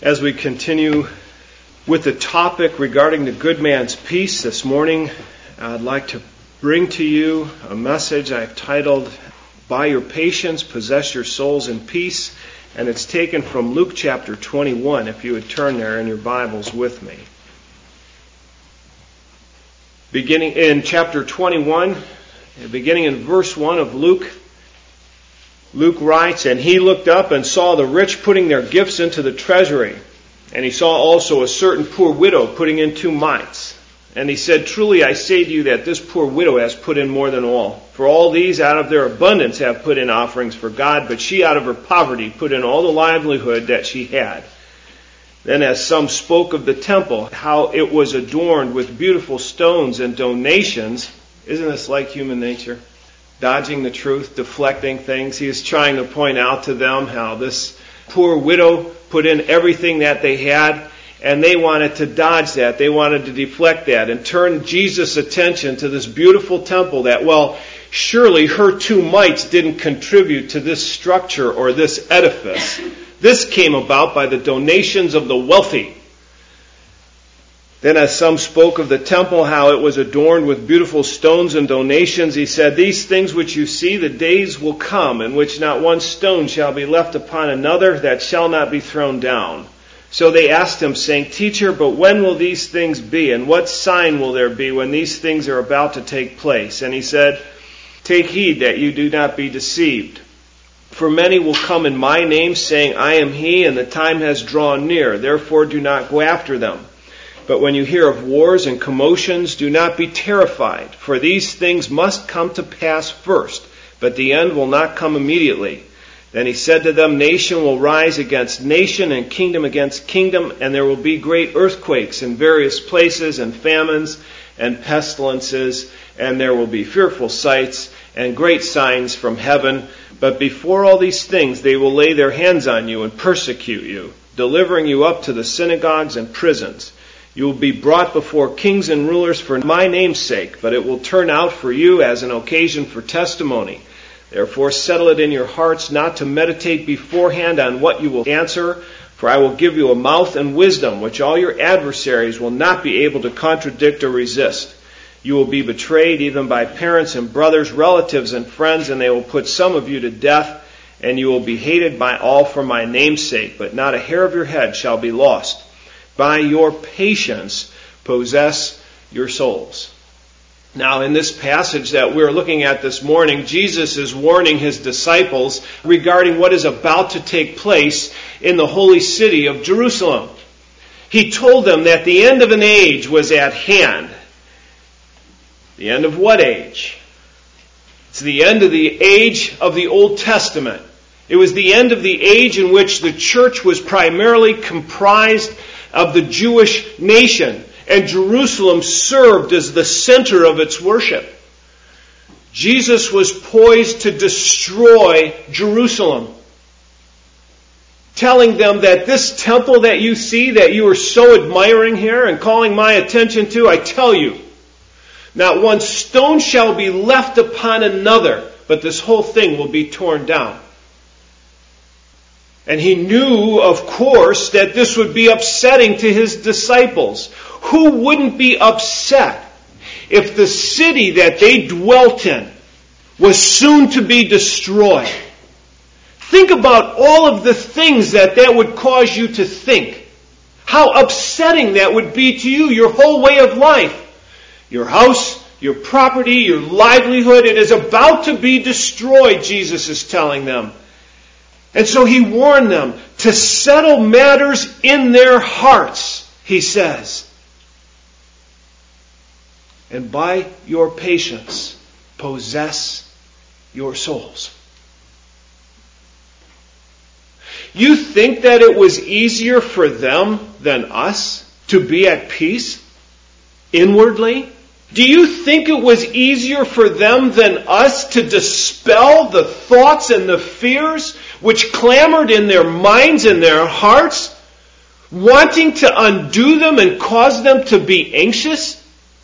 As we continue with the topic regarding the good man's peace this morning, I'd like to bring to you a message I've titled, By Your Patience, Possess Your Souls in Peace, and it's taken from Luke chapter 21, if you would turn there in your Bibles with me. Beginning in chapter 21, beginning in verse 1 of Luke writes, "And he looked up and saw the rich putting their gifts into the treasury. And he saw also a certain poor widow putting in 2 mites. And he said, Truly I say to you that this poor widow has put in more than all. For all these out of their abundance have put in offerings for God, but she out of her poverty put in all the livelihood that she had. Then as some spoke of the temple, how it was adorned with beautiful stones and donations." Isn't this like human nature? Dodging the truth, deflecting things. He is trying to point out to them how this poor widow put in everything that they had, and they wanted to dodge that. They wanted to deflect that and turn Jesus' attention to this beautiful temple that, well, surely her 2 mites didn't contribute to this structure or this edifice. This came about by the donations of the wealthy. Then as some spoke of the temple, how it was adorned with beautiful stones and donations, he said, These things which you see, the days will come in which not one stone shall be left upon another that shall not be thrown down. So they asked him, saying, Teacher, but when will these things be? And what sign will there be when these things are about to take place? And he said, Take heed that you do not be deceived. For many will come in my name, saying, I am he, and the time has drawn near. Therefore do not go after them. But when you hear of wars and commotions, do not be terrified, for these things must come to pass first, but the end will not come immediately. Then he said to them, Nation will rise against nation, and kingdom against kingdom, and there will be great earthquakes in various places, and famines, and pestilences, and there will be fearful sights, and great signs from heaven. But before all these things they will lay their hands on you and persecute you, delivering you up to the synagogues and prisons. You will be brought before kings and rulers for my name's sake, but it will turn out for you as an occasion for testimony. Therefore settle it in your hearts not to meditate beforehand on what you will answer, for I will give you a mouth and wisdom, which all your adversaries will not be able to contradict or resist. You will be betrayed even by parents and brothers, relatives and friends, and they will put some of you to death, and you will be hated by all for my name's sake, but not a hair of your head shall be lost. By your patience, possess your souls. Now, in this passage that we're looking at this morning, Jesus is warning his disciples regarding what is about to take place in the holy city of Jerusalem. He told them that the end of an age was at hand. The end of what age? It's the end of the age of the Old Testament. It was the end of the age in which the church was primarily comprised of the Jewish nation, and Jerusalem served as the center of its worship. Jesus was poised to destroy Jerusalem, telling them that this temple that you see, that you are so admiring here and calling my attention to, I tell you, not one stone shall be left upon another, but this whole thing will be torn down. And he knew, of course, that this would be upsetting to his disciples. Who wouldn't be upset if the city that they dwelt in was soon to be destroyed? Think about all of the things that would cause you to think. How upsetting that would be to you, your whole way of life. Your house, your property, your livelihood, it is about to be destroyed, Jesus is telling them. And so he warned them to settle matters in their hearts, he says. And by your patience, possess your souls. You think that it was easier for them than us to be at peace inwardly? Do you think it was easier for them than us to dispel the thoughts and the fears which clamored in their minds and their hearts, wanting to undo them and cause them to be anxious?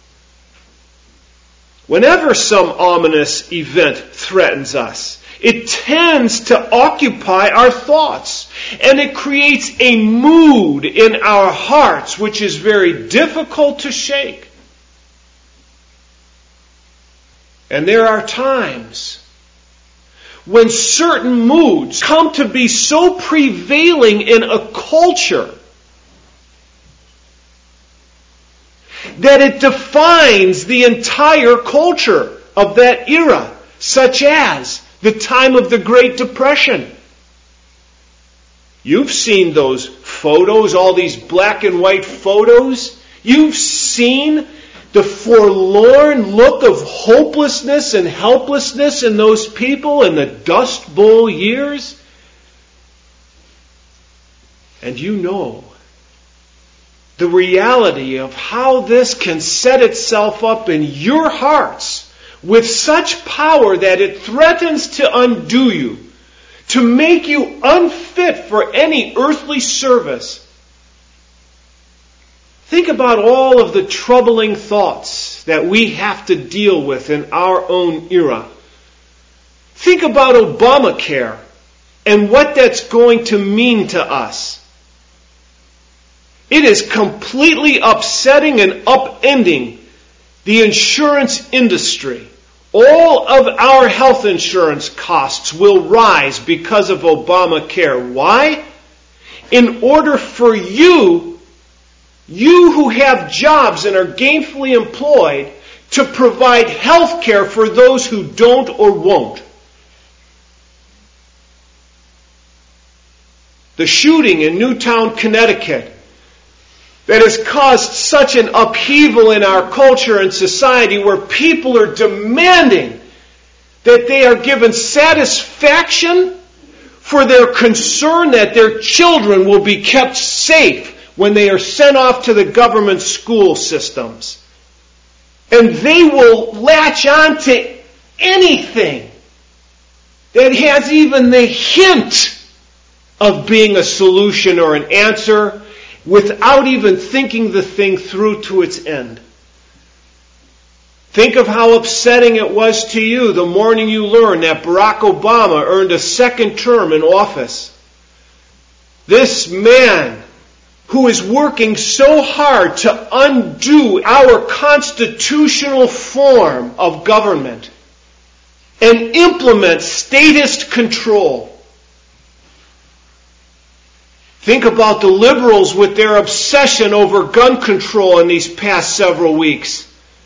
Whenever some ominous event threatens us, it tends to occupy our thoughts. And it creates a mood in our hearts which is very difficult to shake. And there are times when certain moods come to be so prevailing in a culture that it defines the entire culture of that era, such as the time of the Great Depression. You've seen those photos, all these black and white photos. You've seen the forlorn look of hopelessness and helplessness in those people in the Dust Bowl years. And you know the reality of how this can set itself up in your hearts with such power that it threatens to undo you, to make you unfit for any earthly service. Think about all of the troubling thoughts that we have to deal with in our own era. Think about Obamacare and what that's going to mean to us. It is completely upsetting and upending the insurance industry. All of our health insurance costs will rise because of Obamacare. Why? In order for you who have jobs and are gainfully employed, to provide health care for those who don't or won't. The shooting in Newtown, Connecticut, that has caused such an upheaval in our culture and society, where people are demanding that they are given satisfaction for their concern that their children will be kept safe when they are sent off to the government school systems. And they will latch on to anything that has even the hint of being a solution or an answer, without even thinking the thing through to its end. Think of how upsetting it was to you the morning you learned that Barack Obama earned a second term in office. This man who is working so hard to undo our constitutional form of government and implement statist control. Think about the liberals with their obsession over gun control in these past several weeks.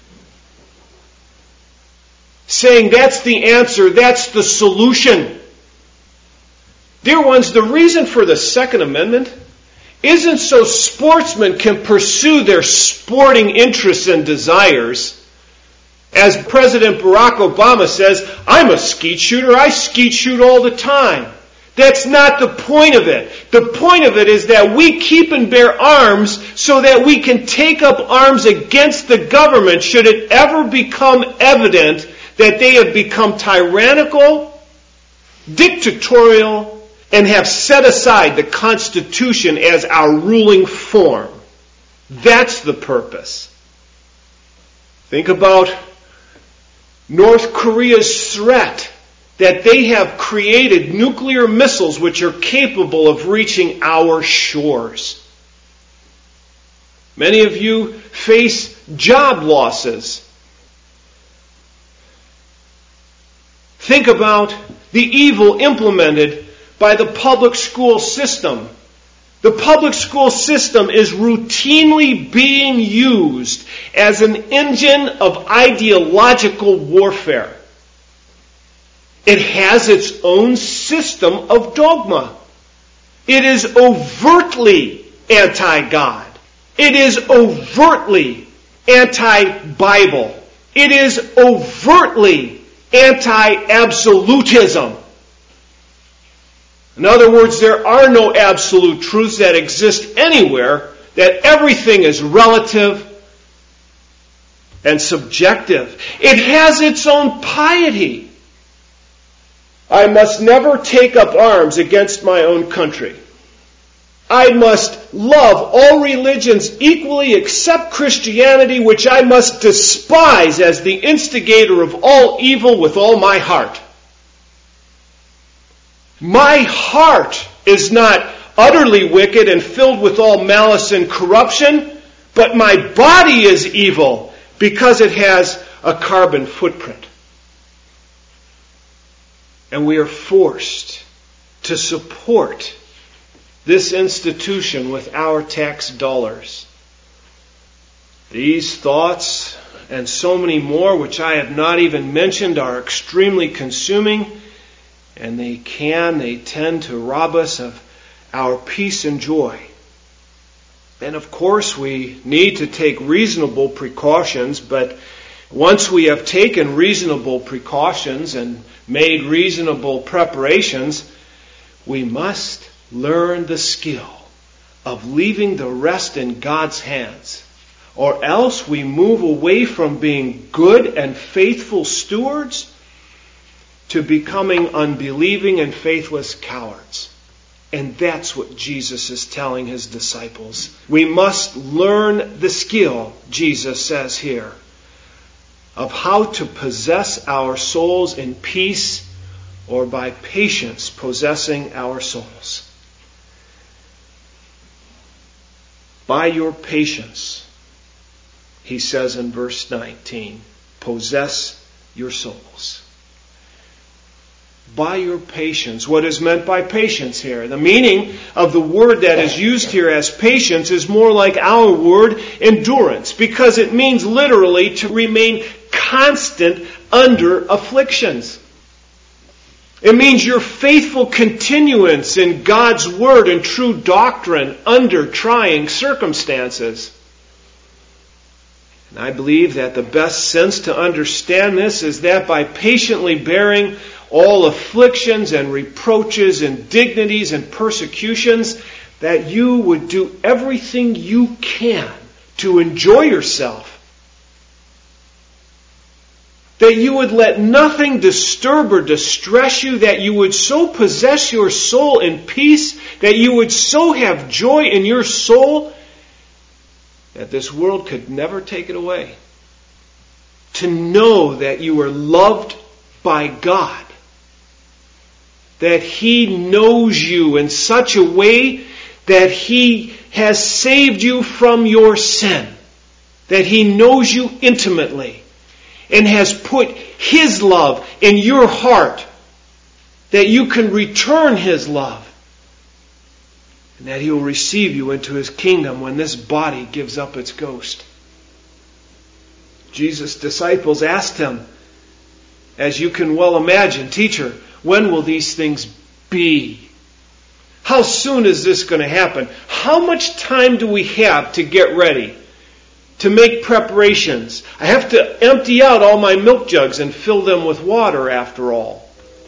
Saying that's the answer, that's the solution. Dear ones, the reason for the Second Amendment isn't so sportsmen can pursue their sporting interests and desires. As President Barack Obama says, I'm a skeet shooter, I skeet shoot all the time. That's not the point of it. The point of it is that we keep and bear arms so that we can take up arms against the government should it ever become evident that they have become tyrannical, dictatorial, and have set aside the Constitution as our ruling form. That's the purpose. Think about North Korea's threat that they have created nuclear missiles which are capable of reaching our shores. Many of you face job losses. Think about the evil implemented by the public school system. The public school system is routinely being used as an engine of ideological warfare. It has its own system of dogma. It is overtly anti-God. It is overtly anti-Bible. It is overtly anti-absolutism. In other words, there are no absolute truths that exist anywhere, that everything is relative and subjective. It has its own piety. I must never take up arms against my own country. I must love all religions equally except Christianity, which I must despise as the instigator of all evil with all my heart. My heart is not utterly wicked and filled with all malice and corruption, but my body is evil because it has a carbon footprint. And we are forced to support this institution with our tax dollars. These thoughts and so many more, which I have not even mentioned, are extremely consuming, and they tend to rob us of our peace and joy. And of course, we need to take reasonable precautions, but once we have taken reasonable precautions and made reasonable preparations, we must learn the skill of leaving the rest in God's hands, or else we move away from being good and faithful stewards to becoming unbelieving and faithless cowards. And that's what Jesus is telling his disciples. We must learn the skill, Jesus says here, of how to possess our souls in peace, or by patience possessing our souls. By your patience, he says in verse 19, possess your souls. By your patience. What is meant by patience here? The meaning of the word that is used here as patience is more like our word endurance, because it means literally to remain constant under afflictions. It means your faithful continuance in God's word and true doctrine under trying circumstances. And I believe that the best sense to understand this is that by patiently bearing all afflictions and reproaches, indignities and persecutions, that you would do everything you can to enjoy yourself. That you would let nothing disturb or distress you, that you would so possess your soul in peace, that you would so have joy in your soul, that this world could never take it away. To know that you are loved by God, that He knows you in such a way that He has saved you from your sin, that He knows you intimately and has put His love in your heart, that you can return His love, and that He will receive you into His kingdom when this body gives up its ghost. Jesus' disciples asked Him, as you can well imagine, Teacher, when will these things be? How soon is this going to happen? How much time do we have to get ready, to make preparations? I have to empty out all my milk jugs and fill them with water after all,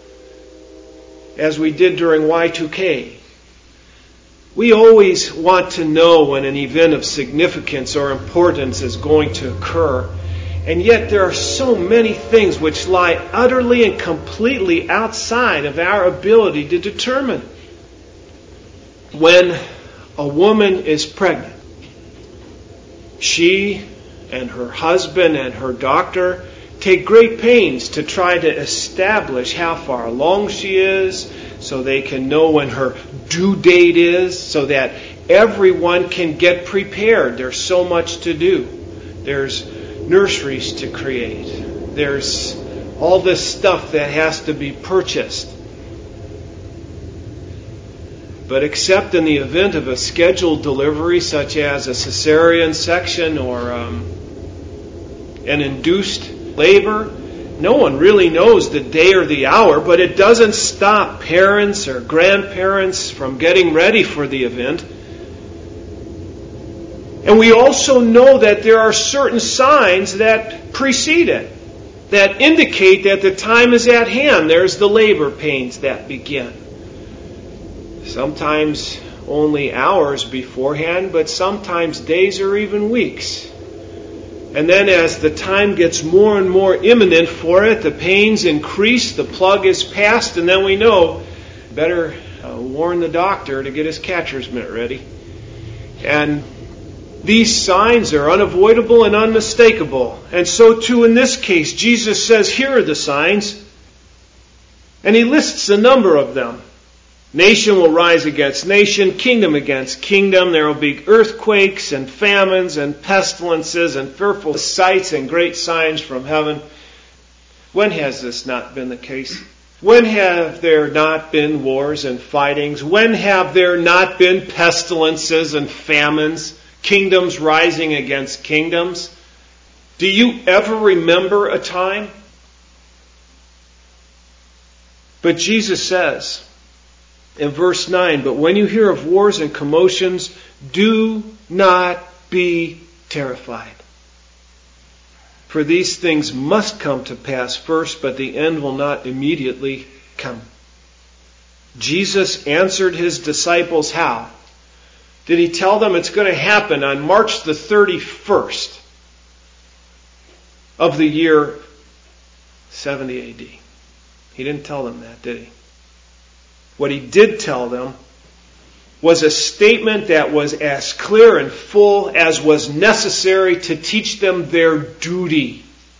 as we did during Y2K. We always want to know when an event of significance or importance is going to occur. And yet there are so many things which lie utterly and completely outside of our ability to determine. When a woman is pregnant, she and her husband and her doctor take great pains to try to establish how far along she is, so they can know when her due date is, so that everyone can get prepared. There's so much to do. There's nurseries to create. There's all this stuff that has to be purchased. But except in the event of a scheduled delivery, such as a cesarean section or an induced labor, no one really knows the day or the hour, but it doesn't stop parents or grandparents from getting ready for the event. And we also know that there are certain signs that precede it, that indicate that the time is at hand. There's the labor pains that begin. Sometimes only hours beforehand, but sometimes days or even weeks. And then as the time gets more and more imminent for it, the pains increase, the plug is passed, and then we know better warn the doctor to get his catcher's mitt ready. And these signs are unavoidable and unmistakable. And so too in this case, Jesus says, here are the signs. And He lists a number of them. Nation will rise against nation, kingdom against kingdom. There will be earthquakes and famines and pestilences and fearful sights and great signs from heaven. When has this not been the case? When have there not been wars and fightings? When have there not been pestilences and famines, kingdoms rising against kingdoms? Do you ever remember a time? But Jesus says in verse 9, but when you hear of wars and commotions, do not be terrified. For these things must come to pass first, but the end will not immediately come. Jesus answered his disciples how? Did he tell them it's going to happen on March the 31st of the year 70 AD? He didn't tell them that, did he? What he did tell them was a statement that was as clear and full as was necessary to teach them their duty.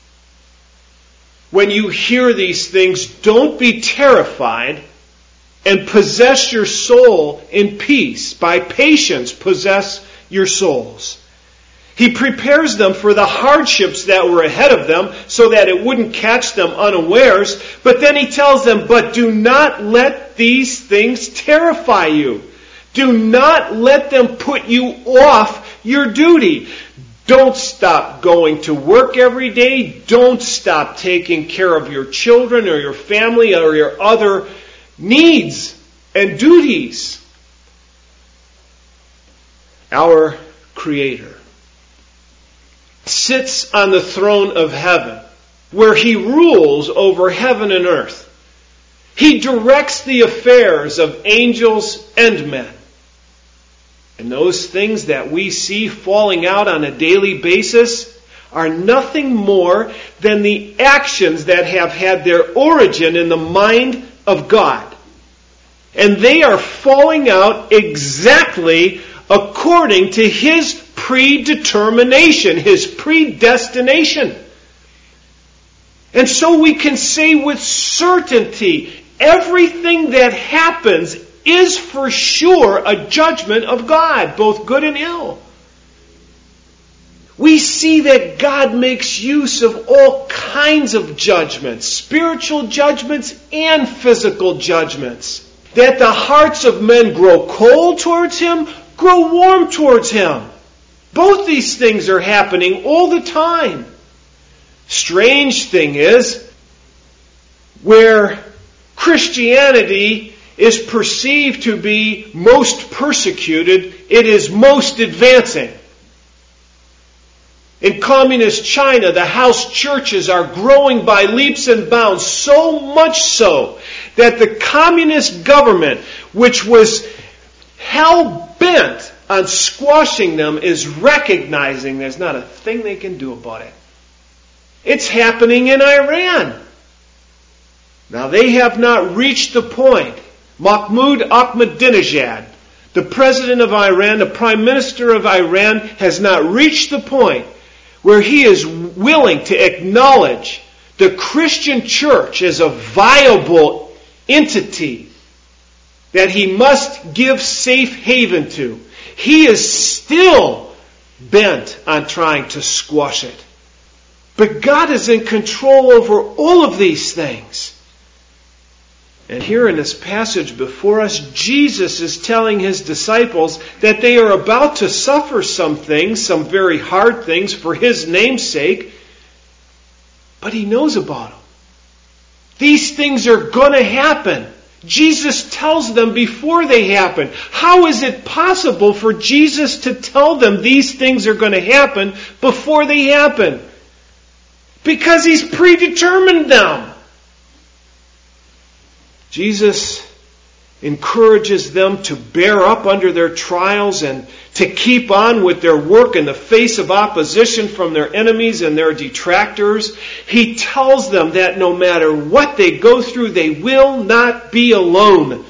When you hear these things, don't be terrified and possess your soul in peace. By patience, possess your souls. He prepares them for the hardships that were ahead of them so that it wouldn't catch them unawares. But then he tells them, but do not let these things terrify you. Do not let them put you off your duty. Don't stop going to work every day. Don't stop taking care of your children or your family or your other needs and duties. Our Creator sits on the throne of heaven, where he rules over heaven and earth. He directs the affairs of angels and men. And those things that we see falling out on a daily basis are nothing more than the actions that have had their origin in the mind of God. And they are falling out exactly according to his predetermination, his predestination. And so we can say with certainty, everything that happens is for sure a judgment of God, both good and ill. We see that God makes use of all kinds of judgments, spiritual judgments and physical judgments, that the hearts of men grow cold towards him, grow warm towards him. Both these things are happening all the time. Strange thing is, where Christianity is perceived to be most persecuted, it is most advancing. In communist China, the house churches are growing by leaps and bounds, so much so that the communist government, which was hell-bent on squashing them, is recognizing there's not a thing they can do about it. It's happening in Iran. Now, they have not reached the point. Mahmoud Ahmadinejad, the president of Iran, the prime minister of Iran, has not reached the point where he is willing to acknowledge the Christian church as a viable entity that he must give safe haven to. He is still bent on trying to squash it. But God is in control over all of these things. And here in this passage before us, Jesus is telling his disciples that they are about to suffer some things, some very hard things for his name's sake, but he knows about them. These things are going to happen. Jesus tells them before they happen. How is it possible for Jesus to tell them these things are going to happen before they happen? Because he's predetermined them. Jesus encourages them to bear up under their trials and to keep on with their work in the face of opposition from their enemies and their detractors. He tells them that no matter what they go through, they will not be alone.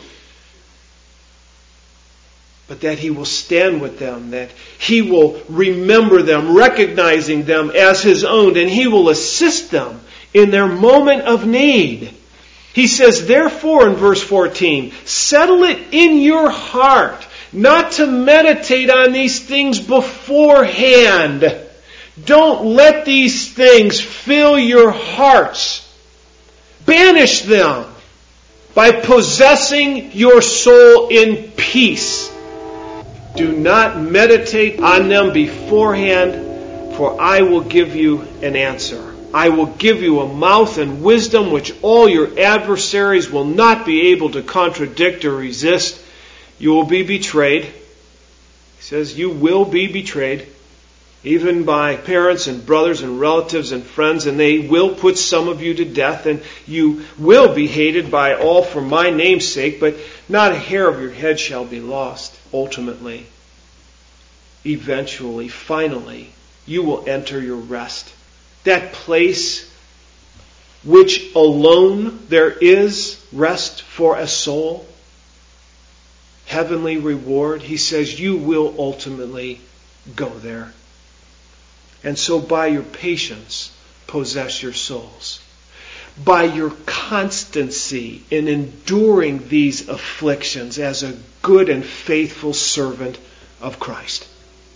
But that he will stand with them, that he will remember them, recognizing them as his own, and he will assist them in their moment of need. He says, therefore, in verse 14, settle it in your heart not to meditate on these things beforehand. Don't let these things fill your hearts. Banish them by possessing your soul in peace. Do not meditate on them beforehand, for I will give you an answer. I will give you a mouth and wisdom which all your adversaries will not be able to contradict or resist. You will be betrayed. He says you will be betrayed, even by parents and brothers and relatives and friends, and they will put some of you to death, and you will be hated by all for my name's sake, but not a hair of your head shall be lost. Ultimately, eventually, finally, you will enter your rest. That place which alone there is rest for a soul, heavenly reward. He says you will ultimately go there. And so by your patience, possess your souls. By your constancy in enduring these afflictions as a good and faithful servant of Christ.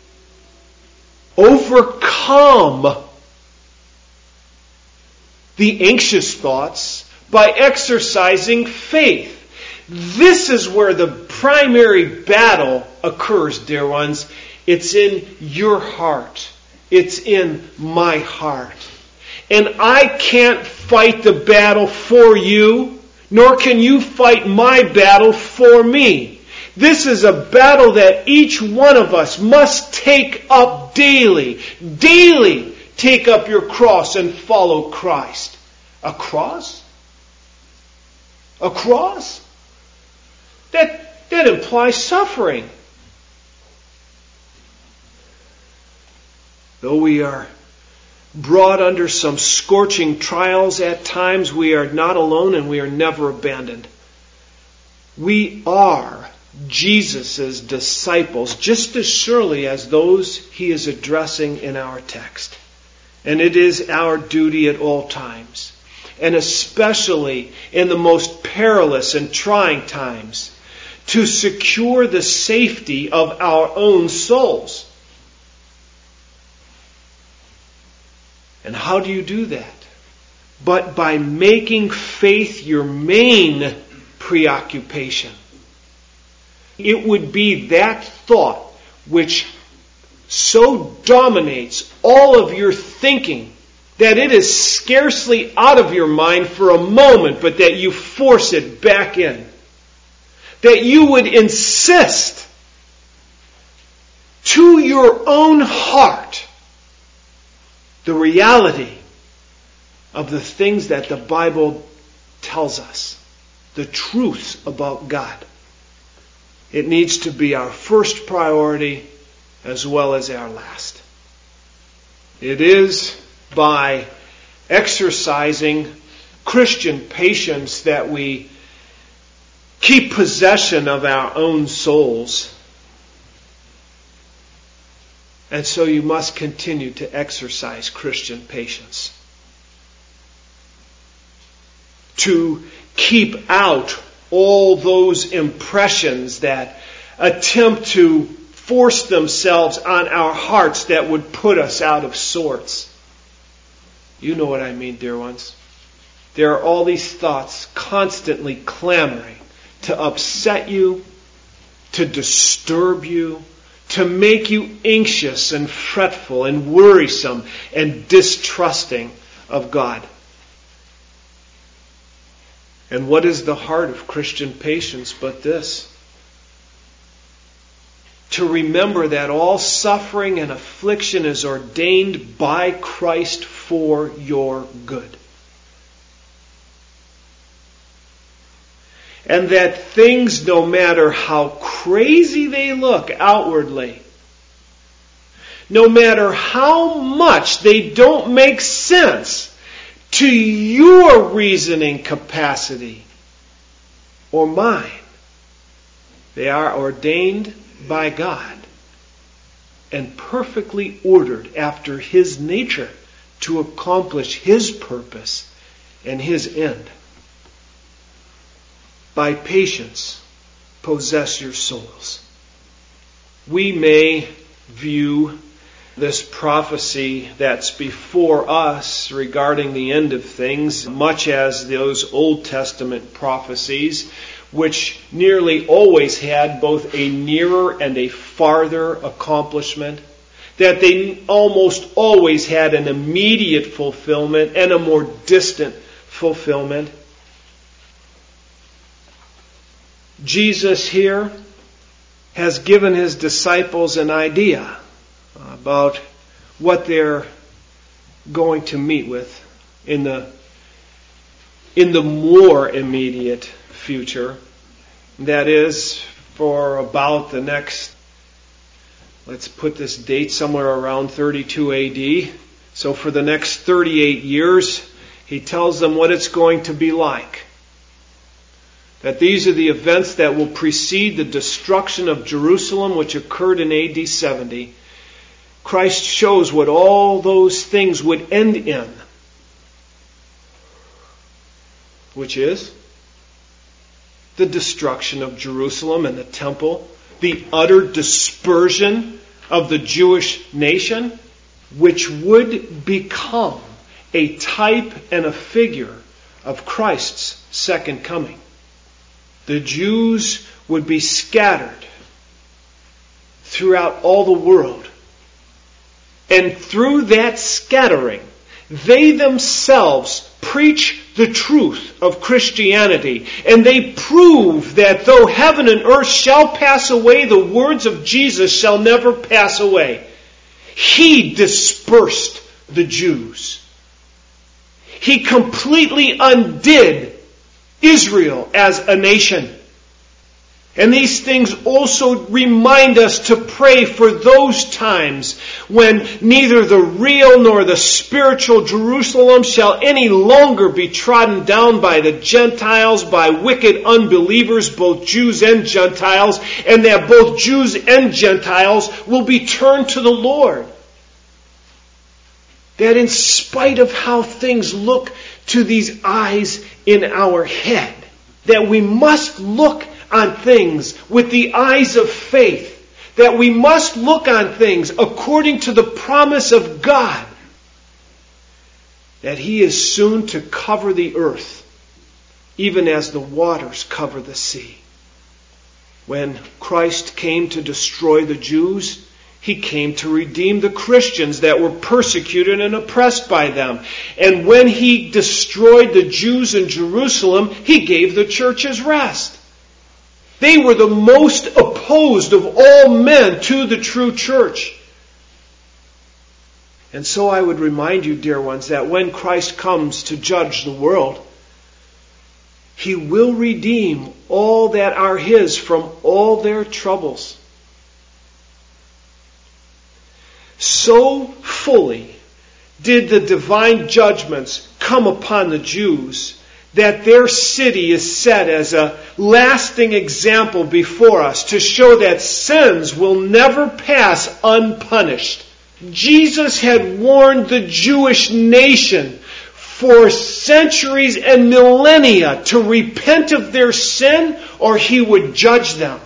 Overcome the anxious thoughts by exercising faith. This is where the primary battle occurs, dear ones. It's in your heart. It's in my heart. And I can't fight the battle for you, nor can you fight my battle for me. This is a battle that each one of us must take up daily. Daily take up your cross and follow Christ. A cross? A cross? That implies suffering. Though we are brought under some scorching trials at times, we are not alone and we are never abandoned. We are Jesus' disciples just as surely as those he is addressing in our text. And it is our duty at all times, and especially in the most perilous and trying times, to secure the safety of our own souls. And how do you do that? But by making faith your main preoccupation. It would be that thought which so dominates all of your thinking that it is scarcely out of your mind for a moment, but that you force it back in. That you would insist to your own heart the reality of the things that the Bible tells us, the truths about God. It needs to be our first priority as well as our last. It is by exercising Christian patience that we keep possession of our own souls. And so you must continue to exercise Christian patience. To keep out all those impressions that attempt to force themselves on our hearts that would put us out of sorts. You know what I mean, dear ones. There are all these thoughts constantly clamoring to upset you, to disturb you, to make you anxious and fretful and worrisome and distrusting of God. And what is the heart of Christian patience but this? To remember that all suffering and affliction is ordained by Christ for your good. And that things, no matter how crazy they look outwardly, no matter how much they don't make sense to your reasoning capacity or mine, they are ordained by God and perfectly ordered after His nature to accomplish His purpose and His end. by patience possess your souls. We may view this prophecy that's before us regarding the end of things much as those Old Testament prophecies, which nearly always had both a nearer and a farther accomplishment, that they almost always had an immediate fulfillment and a more distant fulfillment. Jesus here has given his disciples an idea about what they're going to meet with in the more immediate future. That is, for about the next, let's put this date somewhere around 32 AD. So for the next 38 years, he tells them what it's going to be like. That these are the events that will precede the destruction of Jerusalem, which occurred in AD 70. Christ shows what all those things would end in, which is the destruction of Jerusalem and the temple, the utter dispersion of the Jewish nation, which would become a type and a figure of Christ's second coming. The Jews would be scattered throughout all the world. And through that scattering, they themselves preach the truth of Christianity. And they prove that though heaven and earth shall pass away, the words of Jesus shall never pass away. He dispersed the Jews. He completely undid Israel as a nation. And these things also remind us to pray for those times when neither the real nor the spiritual Jerusalem shall any longer be trodden down by the Gentiles, by wicked unbelievers, both Jews and Gentiles, and that both Jews and Gentiles will be turned to the Lord. That in spite of how things look to these eyes in our head, that we must look on things with the eyes of faith, that we must look on things according to the promise of God, that He is soon to cover the earth, even as the waters cover the sea. When Christ came to destroy the Jews, He came to redeem the Christians that were persecuted and oppressed by them. And when He destroyed the Jews in Jerusalem, He gave the churches rest. They were the most opposed of all men to the true church. And so I would remind you, dear ones, that when Christ comes to judge the world, He will redeem all that are His from all their troubles. So fully did the divine judgments come upon the Jews that their city is set as a lasting example before us to show that sins will never pass unpunished. Jesus had warned the Jewish nation for centuries and millennia to repent of their sin or He would judge them.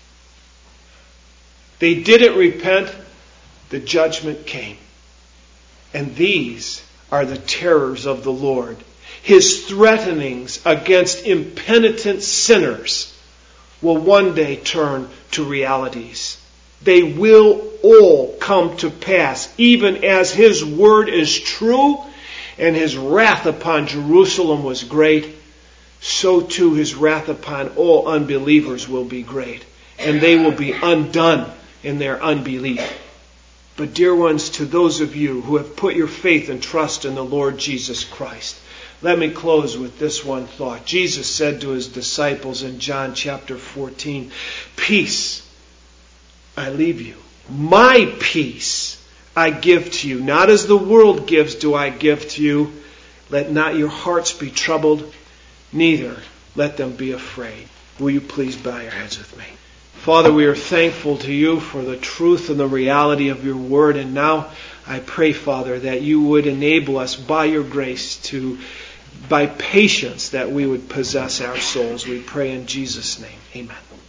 They didn't repent. The judgment came. And these are the terrors of the Lord. His threatenings against impenitent sinners will one day turn to realities. They will all come to pass, even as His word is true and His wrath upon Jerusalem was great, so too His wrath upon all unbelievers will be great, and they will be undone in their unbelief. But dear ones, to those of you who have put your faith and trust in the Lord Jesus Christ, let me close with this one thought. Jesus said to His disciples in John chapter 14, "Peace I leave you. My peace I give to you. Not as the world gives do I give to you. Let not your hearts be troubled, neither let them be afraid." Will you please bow your heads with me? Father, we are thankful to You for the truth and the reality of Your word. And now I pray, Father, that You would enable us by Your grace to by patience that we would possess our souls. We pray in Jesus' name. Amen.